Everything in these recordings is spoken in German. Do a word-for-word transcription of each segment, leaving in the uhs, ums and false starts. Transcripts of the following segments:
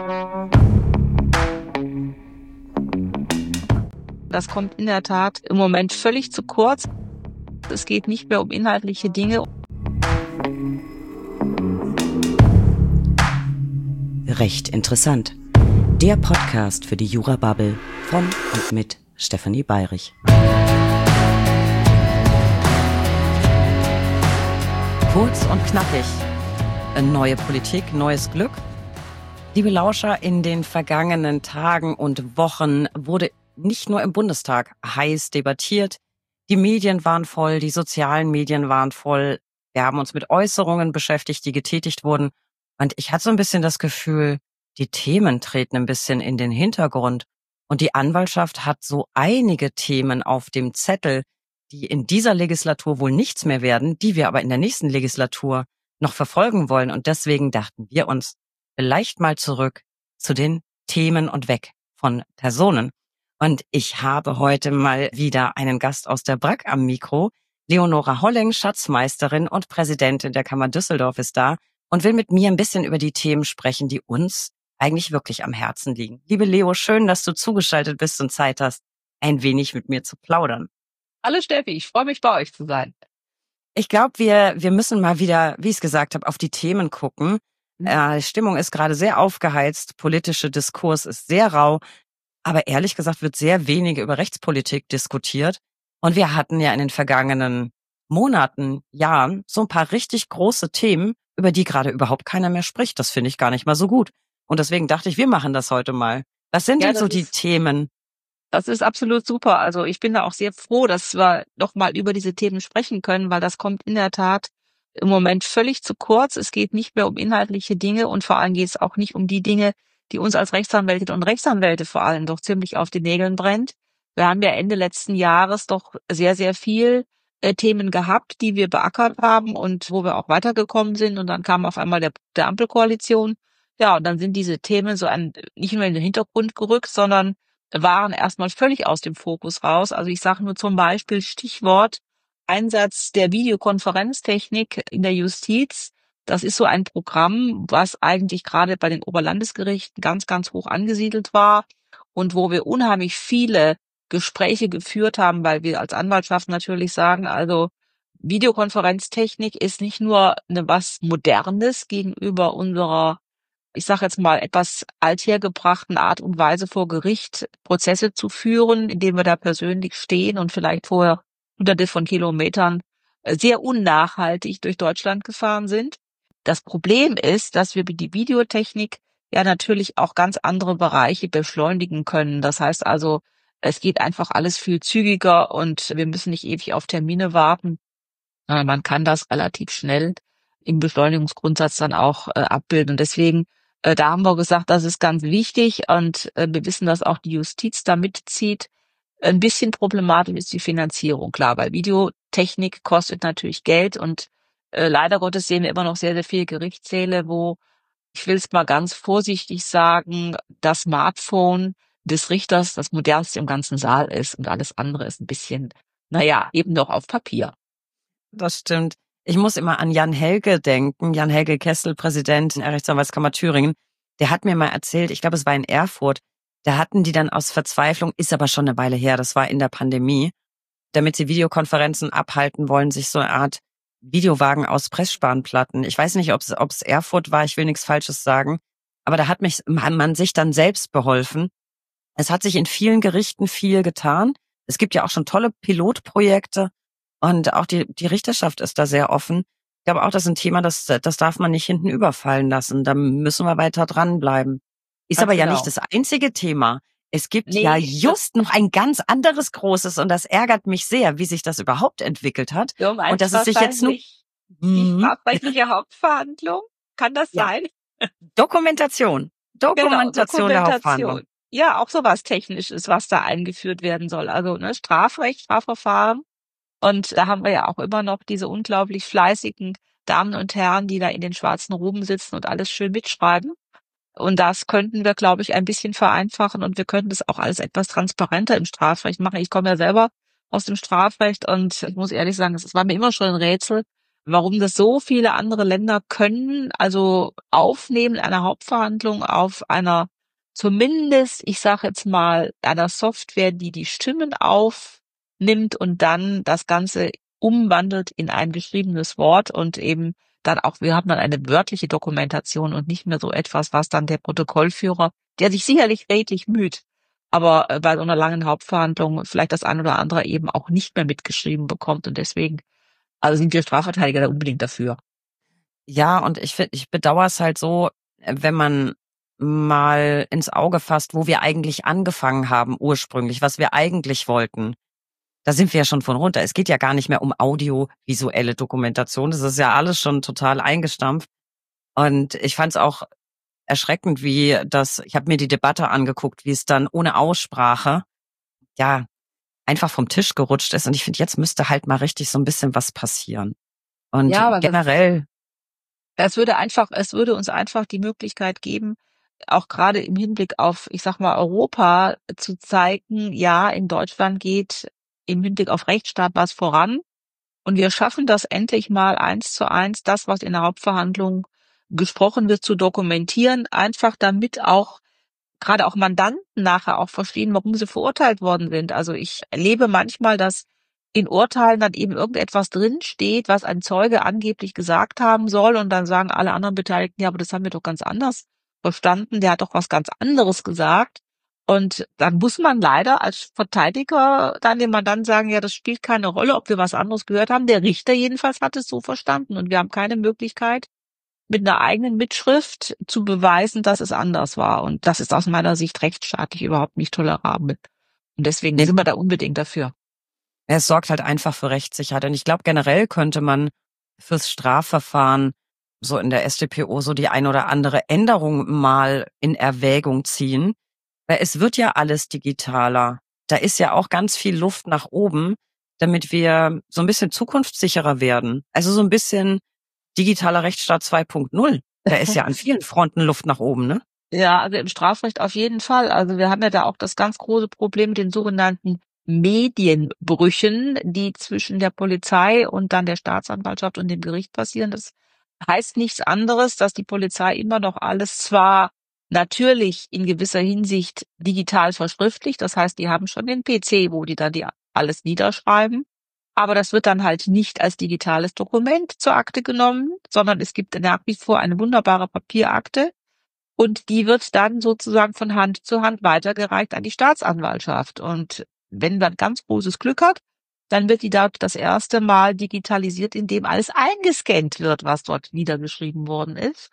Das kommt in der Tat im Moment völlig zu kurz. Es geht nicht mehr um inhaltliche Dinge. Recht interessant. Der Podcast für die Jura-Bubble von und mit Stefanie Bayrich. Kurz und knackig. Neue Politik, neues Glück. Liebe Lauscher, in den vergangenen Tagen und Wochen wurde nicht nur im Bundestag heiß debattiert. Die Medien waren voll, die sozialen Medien waren voll. Wir haben uns mit Äußerungen beschäftigt, die getätigt wurden. Und ich hatte so ein bisschen das Gefühl, die Themen treten ein bisschen in den Hintergrund. Und die Anwaltschaft hat so einige Themen auf dem Zettel, die in dieser Legislatur wohl nichts mehr werden, die wir aber in der nächsten Legislatur noch verfolgen wollen. Und deswegen dachten wir uns vielleicht mal zurück zu den Themen und weg von Personen. Und ich habe heute mal wieder einen Gast aus der Brag am Mikro. Leonora Holling, Schatzmeisterin und Präsidentin der Kammer Düsseldorf, ist da und will mit mir ein bisschen über die Themen sprechen, die uns eigentlich wirklich am Herzen liegen. Liebe Leo, schön, dass du zugeschaltet bist und Zeit hast, ein wenig mit mir zu plaudern. Hallo Steffi, ich freue mich, bei euch zu sein. Ich glaube, wir wir müssen mal wieder, wie ich es gesagt habe, auf die Themen gucken. Mhm. Äh, die Stimmung ist gerade sehr aufgeheizt, politischer Diskurs ist sehr rau. Aber ehrlich gesagt wird sehr wenig über Rechtspolitik diskutiert. Und wir hatten ja in den vergangenen Monaten, Jahren so ein paar richtig große Themen, über die gerade überhaupt keiner mehr spricht. Das finde ich gar nicht mal so gut. Und deswegen dachte ich, wir machen das heute mal. Was sind Ja, denn so das die ist- Themen? Das ist absolut super. Also ich bin da auch sehr froh, dass wir noch mal über diese Themen sprechen können, weil das kommt in der Tat im Moment völlig zu kurz. Es geht nicht mehr um inhaltliche Dinge und vor allem geht es auch nicht um die Dinge, die uns als Rechtsanwältinnen und Rechtsanwälte vor allem doch ziemlich auf den Nägeln brennt. Wir haben ja Ende letzten Jahres doch sehr, sehr viel äh, Themen gehabt, die wir beackert haben und wo wir auch weitergekommen sind. Und dann kam auf einmal der, der Ampelkoalition. Ja, und dann sind diese Themen so ein, nicht nur in den Hintergrund gerückt, sondern waren erstmal völlig aus dem Fokus raus. Also ich sage nur zum Beispiel Stichwort Einsatz der Videokonferenztechnik in der Justiz. Das ist so ein Programm, was eigentlich gerade bei den Oberlandesgerichten ganz, ganz hoch angesiedelt war und wo wir unheimlich viele Gespräche geführt haben, weil wir als Anwaltschaft natürlich sagen, also Videokonferenztechnik ist nicht nur eine was Modernes gegenüber unserer, ich sage jetzt mal, etwas althergebrachten Art und Weise vor Gericht Prozesse zu führen, indem wir da persönlich stehen und vielleicht vorher hunderte von Kilometern äh, sehr unnachhaltig durch Deutschland gefahren sind. Das Problem ist, dass wir mit die Videotechnik ja natürlich auch ganz andere Bereiche beschleunigen können. Das heißt also, es geht einfach alles viel zügiger und wir müssen nicht ewig auf Termine warten. Äh, Man kann das relativ schnell im Beschleunigungsgrundsatz dann auch äh, abbilden. Und deswegen, äh, da haben wir gesagt, das ist ganz wichtig und äh, wir wissen, dass auch die Justiz da mitzieht. Ein bisschen problematisch ist die Finanzierung, klar, weil Videotechnik kostet natürlich Geld und äh, leider Gottes sehen wir immer noch sehr, sehr viele Gerichtssäle, wo, ich will es mal ganz vorsichtig sagen, das Smartphone des Richters das modernste im ganzen Saal ist und alles andere ist ein bisschen, naja, eben noch auf Papier. Das stimmt. Ich muss immer an Jan Helge denken. Jan Helge Kessel, Präsident der Rechtsanwaltskammer Thüringen. Der hat mir mal erzählt, ich glaube, es war in Erfurt, da hatten die dann aus Verzweiflung, ist aber schon eine Weile her, das war in der Pandemie, damit sie Videokonferenzen abhalten wollen, sich so eine Art Videowagen aus Pressspanplatten. Ich weiß nicht, ob es Erfurt war, ich will nichts Falsches sagen, aber da hat mich man, man sich dann selbst beholfen. Es hat sich in vielen Gerichten viel getan. Es gibt ja auch schon tolle Pilotprojekte und auch die, die Richterschaft ist da sehr offen. Ich glaube auch, das ist ein Thema, das, das darf man nicht hinten überfallen lassen. Da müssen wir weiter dranbleiben. Ist Ganz aber ja genau. nicht das einzige Thema. Es gibt Nee, ja das- just noch ein ganz anderes großes und das ärgert mich sehr, wie sich das überhaupt entwickelt hat. Du meinst Und dass es sich jetzt nur wahrscheinlich die Mhm. strafrechtliche Hauptverhandlung? Kann das Ja. sein? Dokumentation. Dokumentation der Hauptverhandlung. Ja, auch sowas Technisches, was da eingeführt werden soll. Also ne, Strafrecht, Strafverfahren. Und da haben wir ja auch immer noch diese unglaublich fleißigen Damen und Herren, die da in den schwarzen Roben sitzen und alles schön mitschreiben. Und das könnten wir, glaube ich, ein bisschen vereinfachen und wir könnten das auch alles etwas transparenter im Strafrecht machen. Ich komme ja selber aus dem Strafrecht und ich muss ehrlich sagen, es war mir immer schon ein Rätsel, warum das so viele andere Länder können, also aufnehmen in einer Hauptverhandlung auf einer, zumindest, ich sage jetzt mal, einer Software, die die Stimmen aufnimmt und dann das Ganze umwandelt in ein geschriebenes Wort und eben dann auch, wir haben dann eine wörtliche Dokumentation und nicht mehr so etwas, was dann der Protokollführer, der sich sicherlich redlich müht, aber äh, bei so einer langen Hauptverhandlung vielleicht das ein oder andere eben auch nicht mehr mitgeschrieben bekommt und deswegen, also sind wir Strafverteidiger da unbedingt dafür. Ja, und ich finde, ich bedauere es halt so, äh, wenn man mal ins Auge fasst, wo wir eigentlich angefangen haben ursprünglich, was wir eigentlich wollten. Da sind wir ja schon von runter. Es geht ja gar nicht mehr um audiovisuelle Dokumentation. Das ist ja alles schon total eingestampft. Und ich fand es auch erschreckend, wie das, ich habe mir die Debatte angeguckt, wie es dann ohne Aussprache, ja, einfach vom Tisch gerutscht ist. Und ich finde, jetzt müsste halt mal richtig so ein bisschen was passieren. Und Ja, aber das, generell, es würde einfach, es würde uns einfach die Möglichkeit geben, auch gerade im Hinblick auf, ich sag mal, Europa zu zeigen, ja, in Deutschland geht im Hinblick auf Rechtsstaat was voran. Und wir schaffen das endlich mal eins zu eins, das, was in der Hauptverhandlung gesprochen wird, zu dokumentieren, einfach damit auch gerade auch Mandanten nachher auch verstehen, warum sie verurteilt worden sind. Also ich erlebe manchmal, dass in Urteilen dann eben irgendetwas drinsteht, was ein Zeuge angeblich gesagt haben soll und dann sagen alle anderen Beteiligten, ja, aber das haben wir doch ganz anders verstanden, der hat doch was ganz anderes gesagt. Und dann muss man leider als Verteidiger dann dem Mandanten sagen, ja, das spielt keine Rolle, ob wir was anderes gehört haben. Der Richter jedenfalls hat es so verstanden und wir haben keine Möglichkeit, mit einer eigenen Mitschrift zu beweisen, dass es anders war. Und das ist aus meiner Sicht rechtsstaatlich überhaupt nicht tolerabel. Und deswegen nee, sind wir da unbedingt dafür. es sorgt halt einfach für Rechtssicherheit. Und ich glaube, generell könnte man fürs Strafverfahren so in der S t P O so die ein oder andere Änderung mal in Erwägung ziehen. Weil es wird ja alles digitaler. Da ist ja auch ganz viel Luft nach oben, damit wir so ein bisschen zukunftssicherer werden. Also so ein bisschen digitaler Rechtsstaat zwei Punkt null. Da ist ja an vielen Fronten Luft nach oben, ne? Ja, also im Strafrecht auf jeden Fall. Also wir haben ja da auch das ganz große Problem mit den sogenannten Medienbrüchen, die zwischen der Polizei und dann der Staatsanwaltschaft und dem Gericht passieren. Das heißt nichts anderes, dass die Polizei immer noch alles zwar natürlich in gewisser Hinsicht digital verschriftlicht, das heißt, die haben schon den P C, wo die dann die alles niederschreiben, aber das wird dann halt nicht als digitales Dokument zur Akte genommen, sondern es gibt nach wie vor eine wunderbare Papierakte, und die wird dann sozusagen von Hand zu Hand weitergereicht an die Staatsanwaltschaft. Und wenn man ganz großes Glück hat, dann wird die dort das erste Mal digitalisiert, indem alles eingescannt wird, was dort niedergeschrieben worden ist.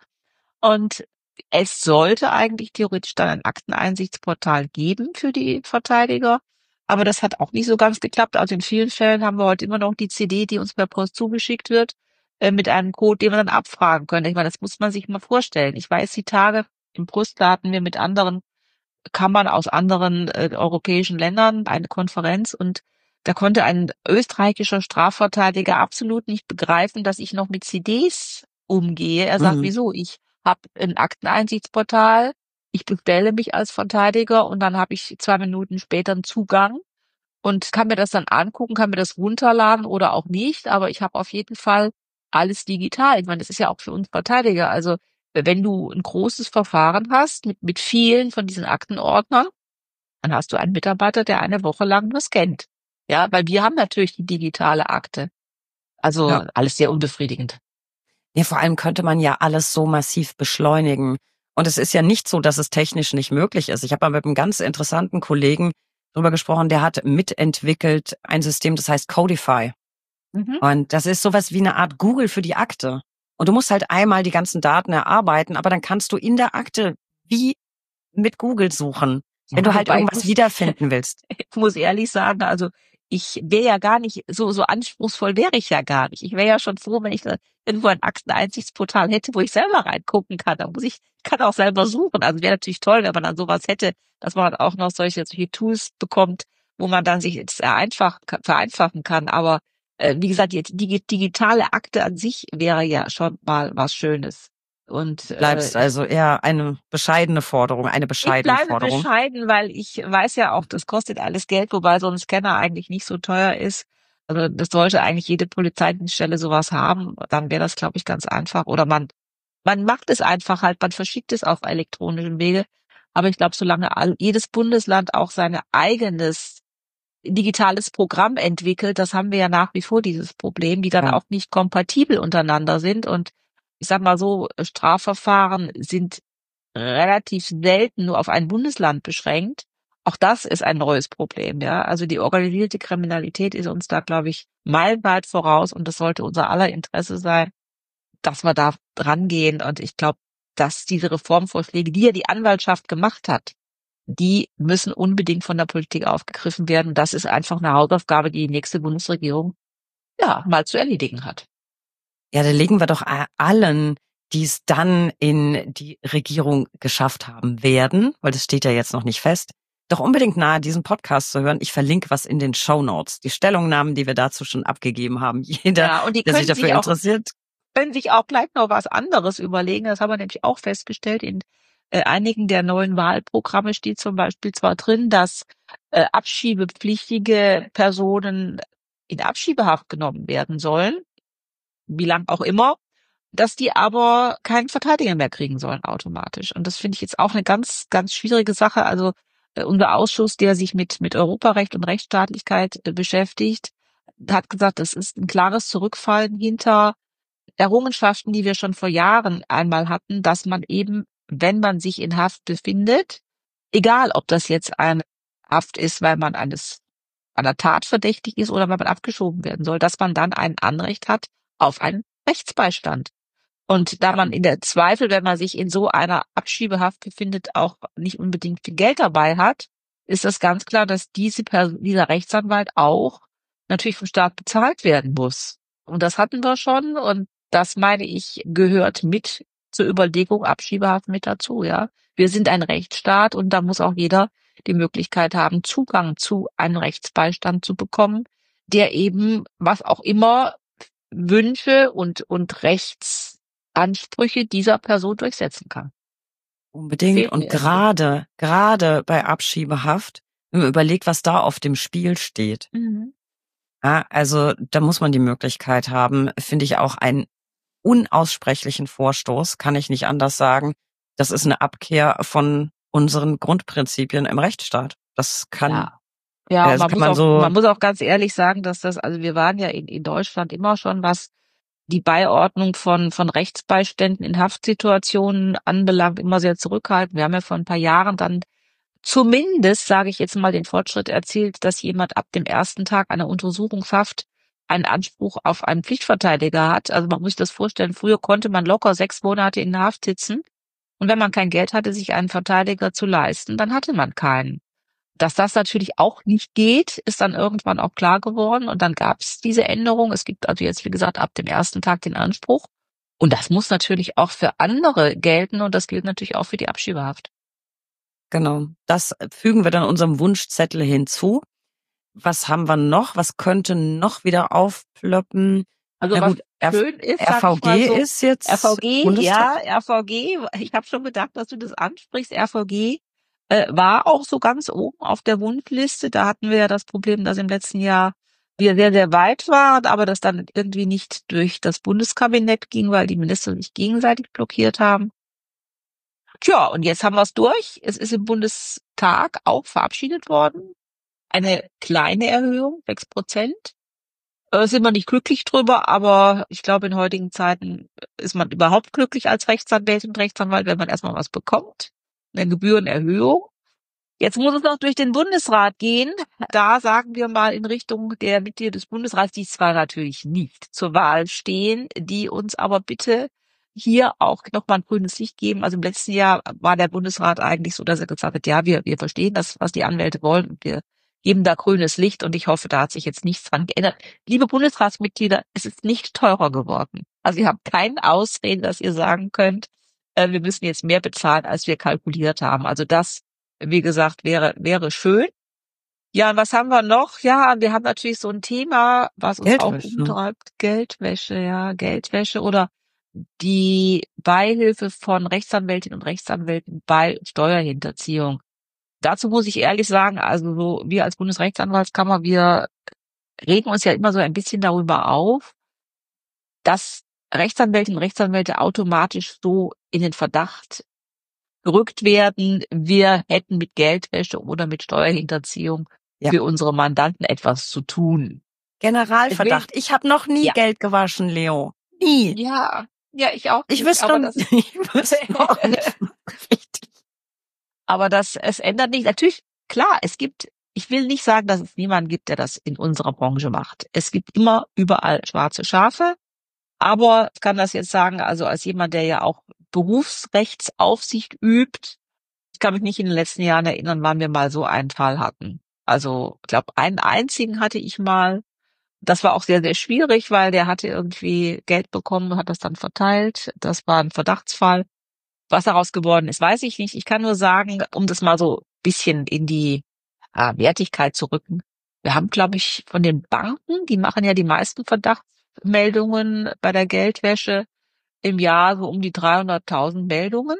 Und es sollte eigentlich theoretisch dann ein Akteneinsichtsportal geben für die Verteidiger. Aber das hat auch nicht so ganz geklappt. Also in vielen Fällen haben wir heute immer noch die C D, die uns per Post zugeschickt wird, äh, mit einem Code, den wir dann abfragen können. Ich meine, das muss man sich mal vorstellen. Ich weiß, die Tage im Brüssel hatten wir mit anderen Kammern aus anderen äh, europäischen Ländern eine Konferenz und da konnte ein österreichischer Strafverteidiger absolut nicht begreifen, dass ich noch mit C Ds umgehe. Er sagt, Mhm. wieso? Ich habe ein Akteneinsichtsportal, ich bestelle mich als Verteidiger und dann habe ich zwei Minuten später einen Zugang und kann mir das dann angucken, kann mir das runterladen oder auch nicht, aber ich habe auf jeden Fall alles digital. Ich meine, das ist ja auch für uns Verteidiger. Also wenn du ein großes Verfahren hast mit, mit vielen von diesen Aktenordnern, dann hast du einen Mitarbeiter, der eine Woche lang nur scannt. Ja, weil wir haben natürlich die digitale Akte. Ja. Also alles sehr unbefriedigend. Ja, vor allem könnte man ja alles so massiv beschleunigen. Und es ist ja nicht so, dass es technisch nicht möglich ist. Ich habe mal mit einem ganz interessanten Kollegen drüber gesprochen, der hat mitentwickelt ein System, das heißt Codify. Mhm. Und das ist sowas wie eine Art Google für die Akte. Und du musst halt einmal die ganzen Daten erarbeiten, aber dann kannst du in der Akte wie mit Google suchen, wenn Ja, du halt wobei ich irgendwas muss, wiederfinden willst. ich muss ehrlich sagen, also ich wäre ja gar nicht, so, so anspruchsvoll wäre ich ja gar nicht. Ich wäre ja schon froh, wenn ich da irgendwo ein Akteneinsichtsportal hätte, wo ich selber reingucken kann. Da muss ich, kann auch selber suchen. Also wäre natürlich toll, wenn man dann sowas hätte, dass man auch noch solche, solche Tools bekommt, wo man dann sich jetzt einfach, vereinfachen kann. Aber äh, wie gesagt, die, die digitale Akte an sich wäre ja schon mal was Schönes. Und Du äh, bleibst also eher eine bescheidene Forderung, eine ich bescheidene bleibe Forderung. bescheiden, weil ich weiß ja auch, das kostet alles Geld, wobei so ein Scanner eigentlich nicht so teuer ist. Also das sollte eigentlich jede Polizeidienststelle sowas haben. Dann wäre das, glaube ich, ganz einfach. Oder man man macht es einfach halt, man verschickt es auf elektronischem Wege. Aber ich glaube, solange all, jedes Bundesland auch sein eigenes digitales Programm entwickelt, das haben wir ja nach wie vor dieses Problem, die dann Ja. auch nicht kompatibel untereinander sind. Und ich sag mal so, Strafverfahren sind relativ selten nur auf ein Bundesland beschränkt. Auch das ist ein neues Problem, ja. Also die organisierte Kriminalität ist uns da, glaube ich, meilenweit voraus und das sollte unser aller Interesse sein, dass wir da drangehen. Und ich glaube, dass diese Reformvorschläge, die ja die Anwaltschaft gemacht hat, die müssen unbedingt von der Politik aufgegriffen werden. Das ist einfach eine Hausaufgabe, die die nächste Bundesregierung ja mal zu erledigen hat. Ja, da legen wir doch allen, die es dann in die Regierung geschafft haben werden, weil das steht ja jetzt noch nicht fest, doch unbedingt nahe, diesen Podcast zu hören. Ich verlinke was in den Shownotes, die Stellungnahmen, die wir dazu schon abgegeben haben. Jeder, ja, und die der sich dafür sich auch, interessiert, können sich auch gleich noch was anderes überlegen. Das haben wir nämlich auch festgestellt. In äh, einigen der neuen Wahlprogramme steht zum Beispiel zwar drin, dass äh, abschiebepflichtige Personen in Abschiebehaft genommen werden sollen, wie lang auch immer, dass die aber keinen Verteidiger mehr kriegen sollen automatisch. Und das finde ich jetzt auch eine ganz, ganz schwierige Sache. Also äh, unser Ausschuss, der sich mit mit Europarecht und Rechtsstaatlichkeit äh, beschäftigt, hat gesagt, das ist ein klares Zurückfallen hinter Errungenschaften, die wir schon vor Jahren einmal hatten, dass man eben, wenn man sich in Haft befindet, egal ob das jetzt eine Haft ist, weil man eines einer Tat verdächtig ist oder weil man abgeschoben werden soll, dass man dann ein Anrecht hat auf einen Rechtsbeistand. Und da man in der Zweifel, wenn man sich in so einer Abschiebehaft befindet, auch nicht unbedingt viel Geld dabei hat, ist das ganz klar, dass diese Person, dieser Rechtsanwalt auch natürlich vom Staat bezahlt werden muss. Und das hatten wir schon. Und das, meine ich, gehört mit zur Überlegung Abschiebehaft mit dazu, ja. Wir sind ein Rechtsstaat und da muss auch jeder die Möglichkeit haben, Zugang zu einem Rechtsbeistand zu bekommen, der eben, was auch immer, Wünsche und, und Rechtsansprüche dieser Person durchsetzen kann. unbedingt. Und gerade, gerade bei Abschiebehaft, wenn man überlegt, was da auf dem Spiel steht. Mhm. Ja, also da muss man die Möglichkeit haben, finde ich auch einen unaussprechlichen Vorstoß, kann ich nicht anders sagen. Das ist eine Abkehr von unseren Grundprinzipien im Rechtsstaat. Das kann, ja, ja also man, kann muss man auch, so. man muss auch ganz ehrlich sagen, dass das, also wir waren ja in, in Deutschland immer schon, was die Beiordnung von, von Rechtsbeiständen in Haftsituationen anbelangt, immer sehr zurückhaltend. Wir haben ja vor ein paar Jahren dann zumindest, sage ich jetzt mal, den Fortschritt erzielt, dass jemand ab dem ersten Tag einer Untersuchungshaft einen Anspruch auf einen Pflichtverteidiger hat. Also man muss sich das vorstellen, früher konnte man locker sechs Monate in der Haft sitzen und wenn man kein Geld hatte, sich einen Verteidiger zu leisten, dann hatte man keinen. Dass das natürlich auch nicht geht, ist dann irgendwann auch klar geworden und dann gab es diese Änderung. Es gibt also jetzt, wie gesagt, ab dem ersten Tag den Anspruch und das muss natürlich auch für andere gelten und das gilt natürlich auch für die Abschiebehaft. Genau, das fügen wir dann unserem Wunschzettel hinzu. Was haben wir noch? Was könnte noch wieder aufploppen? Also Na was gut, R- schön ist, R sag V ich mal G so, ist jetzt R V G, Bundestag. ja, R V G, ich habe schon gedacht, dass du das ansprichst. R V G äh, war auch so ganz oben auf der Wunschliste. Da hatten wir ja das Problem, dass im letzten Jahr wir sehr, sehr weit waren, aber das dann irgendwie nicht durch das Bundeskabinett ging, weil die Minister sich gegenseitig blockiert haben. Tja, und jetzt haben wir es durch. Es ist im Bundestag auch verabschiedet worden. Eine kleine Erhöhung, sechs Prozent. Äh, sind wir nicht glücklich drüber, aber ich glaube, in heutigen Zeiten ist man überhaupt glücklich als Rechtsanwältin und Rechtsanwalt, wenn man erstmal was bekommt. Eine Gebührenerhöhung. Jetzt muss es noch durch den Bundesrat gehen. Da sagen wir mal in Richtung der Mitglieder des Bundesrats, die zwar natürlich nicht zur Wahl stehen, die uns aber bitte hier auch nochmal ein grünes Licht geben. Also im letzten Jahr war der Bundesrat eigentlich so, dass er gesagt hat, ja, wir, wir verstehen das, was die Anwälte wollen und wir geben da grünes Licht und ich hoffe, da hat sich jetzt nichts dran geändert. Liebe Bundesratsmitglieder, es ist nicht teurer geworden. Also ihr habt keine Ausreden, dass ihr sagen könnt, äh, wir müssen jetzt mehr bezahlen, als wir kalkuliert haben. Also das, wie gesagt, wäre wäre schön. Ja, und was haben wir noch? Ja, wir haben natürlich so ein Thema, was uns auch Geldwäsche. umtreibt. Geldwäsche, ja, Geldwäsche oder die Beihilfe von Rechtsanwältinnen und Rechtsanwälten bei Steuerhinterziehung. Dazu muss ich ehrlich sagen, also so wir als Bundesrechtsanwaltskammer, wir regen uns ja immer so ein bisschen darüber auf, dass Rechtsanwältinnen und Rechtsanwälte automatisch so in den Verdacht gerückt werden, wir hätten mit Geldwäsche oder mit Steuerhinterziehung Ja. für unsere Mandanten etwas zu tun. Generalverdacht. Ich habe noch nie Ja. Geld gewaschen, Leo. Nie. Ja, ja, ich auch Ich nicht, wüsste aber noch- das, ich wüsste auch nicht. Richtig. aber das, es ändert nicht. Natürlich, klar, es gibt, ich will nicht sagen, dass es niemanden gibt, der das in unserer Branche macht. Es gibt immer überall schwarze Schafe. Aber ich kann das jetzt sagen, also als jemand, der ja auch Berufsrechtsaufsicht übt, ich kann mich nicht in den letzten Jahren erinnern, wann wir mal so einen Fall hatten. Also, ich glaube, einen einzigen hatte ich mal. Das war auch sehr, sehr schwierig, weil der hatte irgendwie Geld bekommen, hat das dann verteilt. Das war ein Verdachtsfall. Was daraus geworden ist, weiß ich nicht. Ich kann nur sagen, um das mal so ein bisschen in die äh, Wertigkeit zu rücken. Wir haben, glaube ich, von den Banken, die machen ja die meisten Verdachtsmeldungen bei der Geldwäsche im Jahr so um die dreihunderttausend Meldungen.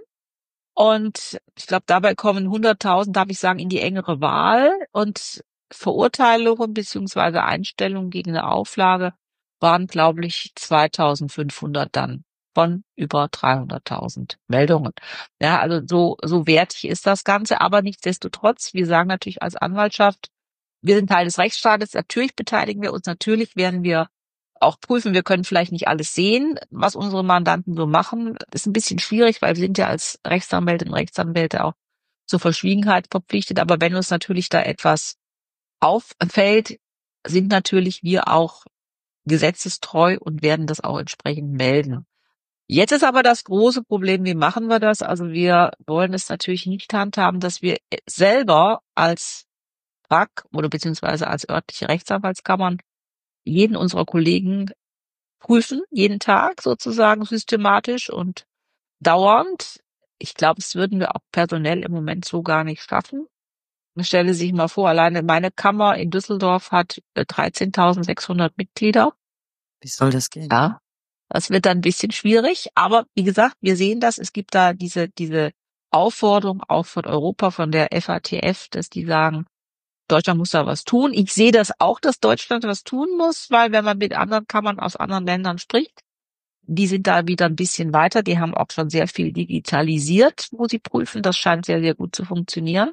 Und ich glaube, dabei kommen hunderttausend, darf ich sagen, in die engere Wahl. Und Verurteilungen beziehungsweise Einstellungen gegen eine Auflage waren, glaube ich, zweitausendfünfhundert dann von über dreihunderttausend Meldungen. Ja, also so, so wertig ist das Ganze. Aber nichtsdestotrotz, wir sagen natürlich als Anwaltschaft, wir sind Teil des Rechtsstaates. Natürlich beteiligen wir uns. Natürlich werden wir auch prüfen. Wir können vielleicht nicht alles sehen, was unsere Mandanten so machen. Das ist ein bisschen schwierig, weil wir sind ja als Rechtsanwältinnen und Rechtsanwälte auch zur Verschwiegenheit verpflichtet. Aber wenn uns natürlich da etwas auffällt, sind natürlich wir auch gesetzestreu und werden das auch entsprechend melden. Jetzt ist aber das große Problem, wie machen wir das? Also wir wollen es natürlich nicht handhaben, dass wir selber als R A K oder beziehungsweise als örtliche Rechtsanwaltskammern jeden unserer Kollegen prüfen, jeden Tag sozusagen systematisch und dauernd. Ich glaube, das würden wir auch personell im Moment so gar nicht schaffen. Man stelle sich mal vor, alleine meine Kammer in Düsseldorf hat äh, dreizehntausendsechshundert Mitglieder. Wie soll das gehen? Ja, das wird dann ein bisschen schwierig. Aber wie gesagt, wir sehen das. Es gibt da diese, diese Aufforderung auch von Europa, von der F A T F, dass die sagen, Deutschland muss da was tun. Ich sehe das auch, dass Deutschland was tun muss, weil wenn man mit anderen Kammern aus anderen Ländern spricht, die sind da wieder ein bisschen weiter. Die haben auch schon sehr viel digitalisiert, wo sie prüfen. Das scheint sehr, sehr gut zu funktionieren.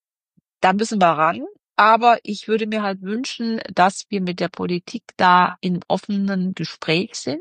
Da müssen wir ran. Aber ich würde mir halt wünschen, dass wir mit der Politik da in offenen Gespräch sind,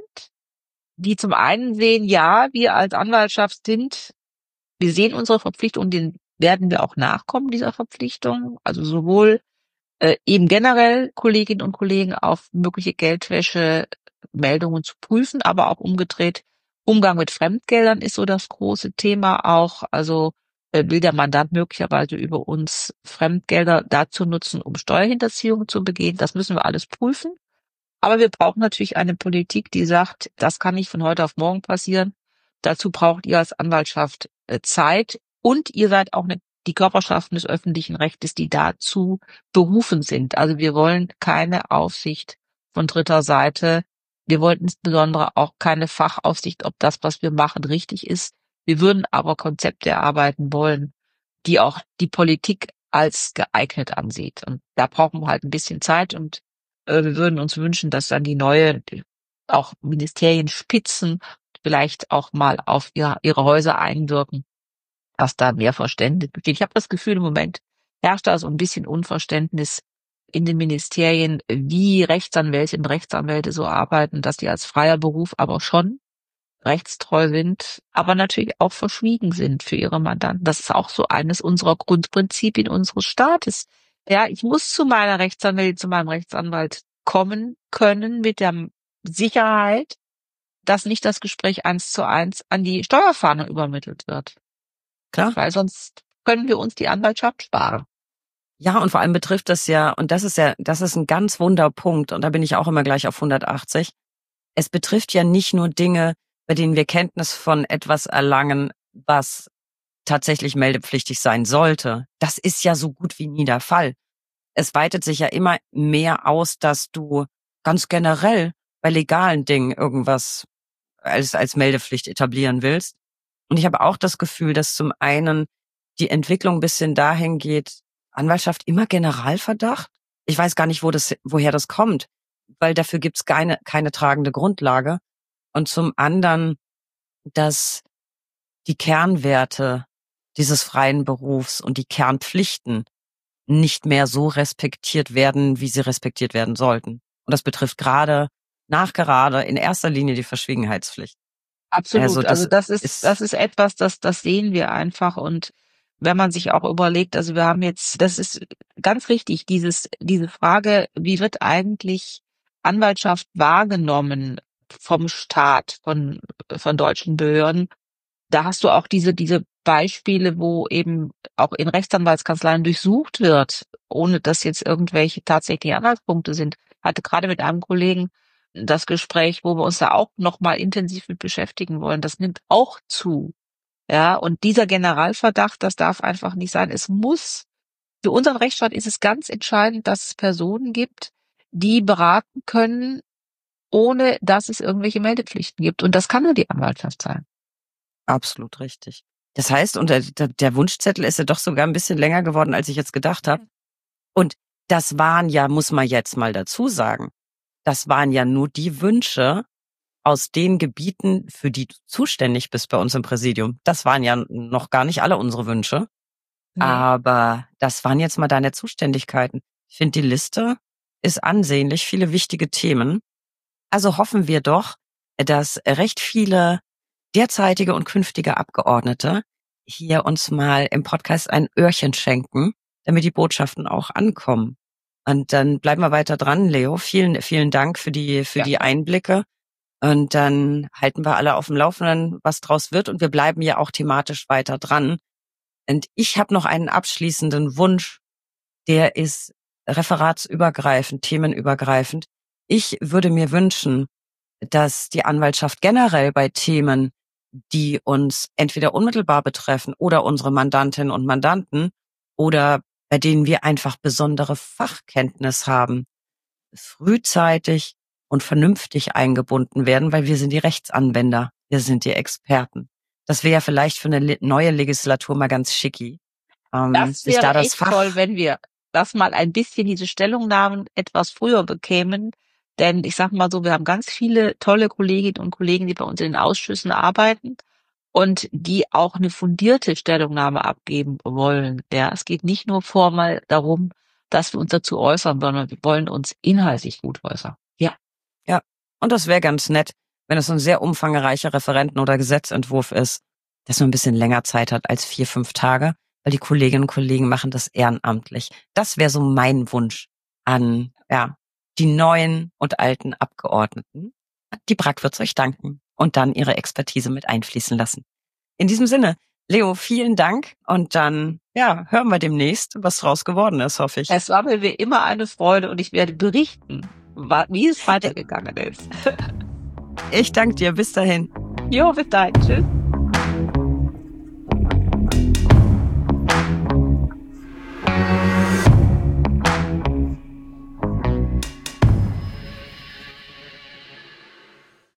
die zum einen sehen, ja, wir als Anwaltschaft sind, wir sehen unsere Verpflichtung und den werden wir auch nachkommen, dieser Verpflichtung. Also sowohl äh, eben generell Kolleginnen und Kollegen auf mögliche Geldwäsche-Meldungen zu prüfen, aber auch umgedreht, Umgang mit Fremdgeldern ist so das große Thema auch. Also äh, will der Mandant möglicherweise über uns Fremdgelder dazu nutzen, um Steuerhinterziehung zu begehen. Das müssen wir alles prüfen. Aber wir brauchen natürlich eine Politik, die sagt, das kann nicht von heute auf morgen passieren. Dazu braucht ihr als Anwaltschaft äh, Zeit und ihr seid auch eine, die Körperschaften des öffentlichen Rechtes, die dazu berufen sind. Also wir wollen keine Aufsicht von dritter Seite. Wir wollen insbesondere auch keine Fachaufsicht, ob das, was wir machen, richtig ist. Wir würden aber Konzepte erarbeiten wollen, die auch die Politik als geeignet ansieht. Und da brauchen wir halt ein bisschen Zeit und äh, wir würden uns wünschen, dass dann die neue, auch Ministerienspitzen vielleicht auch mal auf ihre, ihre Häuser einwirken, dass da mehr Verständnis besteht. Ich habe das Gefühl, im Moment herrscht da so ein bisschen Unverständnis in den Ministerien, wie Rechtsanwältinnen und Rechtsanwälte so arbeiten, dass die als freier Beruf aber schon rechtstreu sind, aber natürlich auch verschwiegen sind für ihre Mandanten. Das ist auch so eines unserer Grundprinzipien unseres Staates. Ja, ich muss zu meiner Rechtsanwältin, zu meinem Rechtsanwalt kommen können mit der Sicherheit, dass nicht das Gespräch eins zu eins an die Steuerfahndung übermittelt wird. Klar. Weil sonst können wir uns die Anwaltschaft sparen. Ja, und vor allem betrifft das ja, und das ist ja, das ist ein ganz wunder Punkt, und da bin ich auch immer gleich auf hundertachtzig. Es betrifft ja nicht nur Dinge, bei denen wir Kenntnis von etwas erlangen, was tatsächlich meldepflichtig sein sollte. Das ist ja so gut wie nie der Fall. Es weitet sich ja immer mehr aus, dass du ganz generell bei legalen Dingen irgendwas als, als Meldepflicht etablieren willst. Und ich habe auch das Gefühl, dass zum einen die Entwicklung ein bisschen dahin geht, Anwaltschaft immer Generalverdacht. ich weiß gar nicht, wo das, woher das kommt, weil dafür gibt's keine, keine tragende Grundlage. Und zum anderen, dass die Kernwerte dieses freien Berufs und die Kernpflichten nicht mehr so respektiert werden, wie sie respektiert werden sollten. Und das betrifft gerade, nachgerade, in erster Linie die Verschwiegenheitspflicht. Absolut. Also das, Also das ist, ist das ist etwas, das, das sehen wir einfach. Und wenn man sich auch überlegt, also wir haben jetzt, das ist ganz richtig, dieses, diese Frage, wie wird eigentlich Anwaltschaft wahrgenommen vom Staat, von, von deutschen Behörden? Da hast du auch diese, diese Beispiele, wo eben auch in Rechtsanwaltskanzleien durchsucht wird, ohne dass jetzt irgendwelche tatsächlichen Anhaltspunkte sind. Hatte gerade mit einem Kollegen das Gespräch, wo wir uns da auch noch mal intensiv mit beschäftigen wollen. Das nimmt auch zu. Ja, und dieser Generalverdacht, das darf einfach nicht sein. Es muss, für unseren Rechtsstaat ist es ganz entscheidend, dass es Personen gibt, die beraten können, ohne dass es irgendwelche Meldepflichten gibt. Und das kann nur die Anwaltschaft sein. absolut richtig. Das heißt, und der, der Wunschzettel ist ja doch sogar ein bisschen länger geworden, als ich jetzt gedacht habe. Und das waren ja, muss man jetzt mal dazu sagen, das waren ja nur die Wünsche aus den Gebieten, für die du zuständig bist bei uns im Präsidium. Das waren ja noch gar nicht alle unsere Wünsche. Nee. Aber das waren jetzt mal deine Zuständigkeiten. Ich finde, die Liste ist ansehnlich, viele wichtige Themen. Also hoffen wir doch, dass recht viele derzeitige und künftige Abgeordnete hier uns mal im Podcast ein Öhrchen schenken, damit die Botschaften auch ankommen. Und dann bleiben wir weiter dran, Leo. Vielen, vielen Dank für die, für Ja. die Einblicke. Und dann halten wir alle auf dem Laufenden, was draus wird. Und wir bleiben ja auch thematisch weiter dran. Und ich habe noch einen abschließenden Wunsch, der ist referatsübergreifend, themenübergreifend. Ich würde mir wünschen, dass die Anwaltschaft generell bei Themen, die uns entweder unmittelbar betreffen oder unsere Mandantinnen und Mandanten oder bei denen wir einfach besondere Fachkenntnis haben, frühzeitig und vernünftig eingebunden werden, weil wir sind die Rechtsanwender, wir sind die Experten. Das wäre ja vielleicht für eine neue Legislatur mal ganz schicki. Ähm, Das sich wäre da das echt Fach, toll, wenn wir das mal ein bisschen, diese Stellungnahmen etwas früher bekämen. Denn ich sag mal so, wir haben ganz viele tolle Kolleginnen und Kollegen, die bei uns in den Ausschüssen arbeiten und die auch eine fundierte Stellungnahme abgeben wollen. Ja, es geht nicht nur formal darum, dass wir uns dazu äußern, sondern wir wollen uns inhaltlich gut äußern. Ja. ja. Und das wäre ganz nett, wenn es so ein sehr umfangreicher Referenten- oder Gesetzentwurf ist, dass man ein bisschen länger Zeit hat als vier, fünf Tage, weil die Kolleginnen und Kollegen machen das ehrenamtlich. Das wäre so mein Wunsch an, ja, die neuen und alten Abgeordneten. Die B R A K wird's euch danken und dann ihre Expertise mit einfließen lassen. In diesem Sinne, Leo, vielen Dank und dann, ja, hören wir demnächst, was draus geworden ist, hoffe ich. Es war mir wie immer eine Freude und ich werde berichten, wie es weitergegangen ist. Ich danke dir. Bis dahin. Jo, bis dahin. Tschüss.